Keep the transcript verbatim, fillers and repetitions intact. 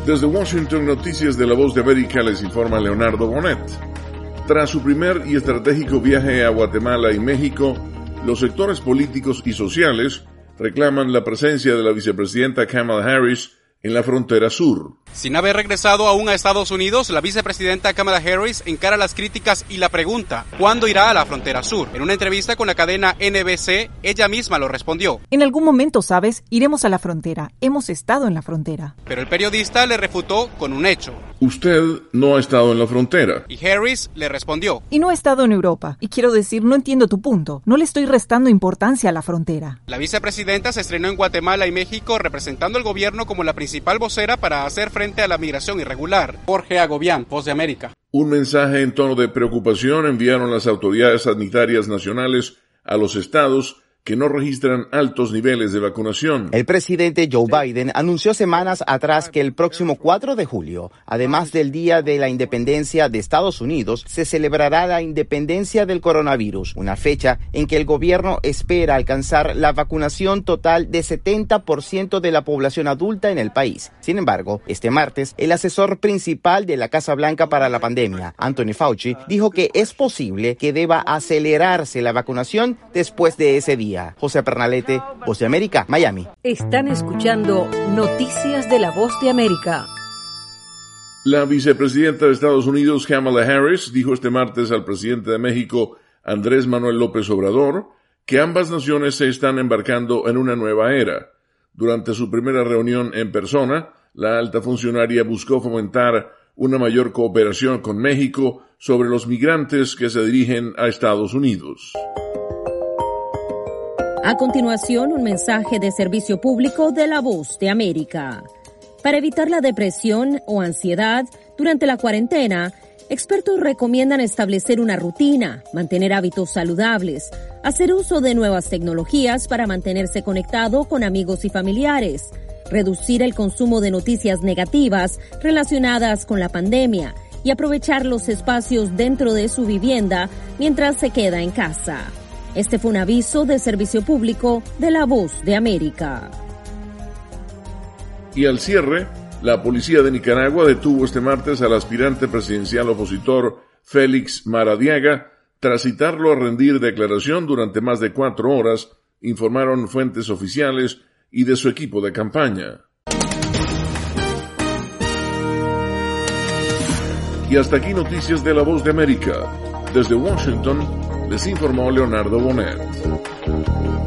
Desde Washington, Noticias de la Voz de América, les informa Leonardo Bonet. Tras su primer y estratégico viaje a Guatemala y México, los sectores políticos y sociales reclaman la presencia de la vicepresidenta Kamala Harris en la frontera sur. Sin haber regresado aún a Estados Unidos, la vicepresidenta Kamala Harris encara las críticas y la pregunta, ¿cuándo irá a la frontera sur? En una entrevista con la cadena N B C, ella misma lo respondió. En algún momento, ¿sabes? Iremos a la frontera. Hemos estado en la frontera. Pero el periodista le refutó con un hecho. Usted no ha estado en la frontera. Y Harris le respondió. Y no he estado en Europa. Y quiero decir, no entiendo tu punto. No le estoy restando importancia a la frontera. La vicepresidenta se estrenó en Guatemala y México representando al gobierno como la principal vocera para hacer frente a la migración irregular. Jorge Agobián, Voz de América. Un mensaje en tono de preocupación enviaron las autoridades sanitarias nacionales a los estados que no registran altos niveles de vacunación. El presidente Joe Biden anunció semanas atrás que el próximo cuatro de julio, además del Día de la Independencia de Estados Unidos, se celebrará la independencia del coronavirus, una fecha en que el gobierno espera alcanzar la vacunación total de setenta por ciento de la población adulta en el país. Sin embargo, este martes, el asesor principal de la Casa Blanca para la pandemia, Anthony Fauci, dijo que es posible que deba acelerarse la vacunación después de ese día. José Pernalete, Voz de América, Miami. Están escuchando Noticias de la Voz de América. La vicepresidenta de Estados Unidos, Kamala Harris, dijo este martes al presidente de México, Andrés Manuel López Obrador, que ambas naciones se están embarcando en una nueva era. Durante su primera reunión en persona, la alta funcionaria buscó fomentar una mayor cooperación con México sobre los migrantes que se dirigen a Estados Unidos. A continuación, un mensaje de servicio público de la Voz de América. Para evitar la depresión o ansiedad durante la cuarentena, expertos recomiendan establecer una rutina, mantener hábitos saludables, hacer uso de nuevas tecnologías para mantenerse conectado con amigos y familiares, reducir el consumo de noticias negativas relacionadas con la pandemia y aprovechar los espacios dentro de su vivienda mientras se queda en casa. Este fue un aviso de servicio público de la Voz de América. Y al cierre, la policía de Nicaragua detuvo este martes al aspirante presidencial opositor Félix Maradiaga tras citarlo a rendir declaración durante más de cuatro horas, informaron fuentes oficiales y de su equipo de campaña. Y hasta aquí Noticias de la Voz de América. Desde Washington, les informó Leonardo Bonet.